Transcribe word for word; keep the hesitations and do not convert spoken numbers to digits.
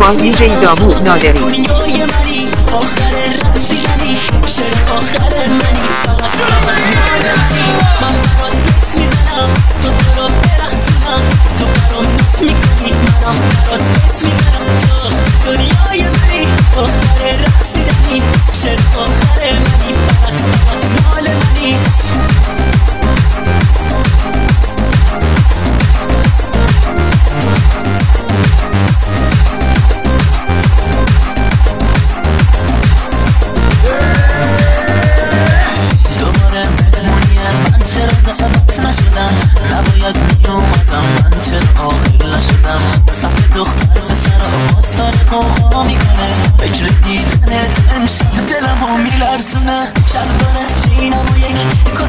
با دیجی داوود نادری. دلم ها میلرزونه شب داره چینم و یک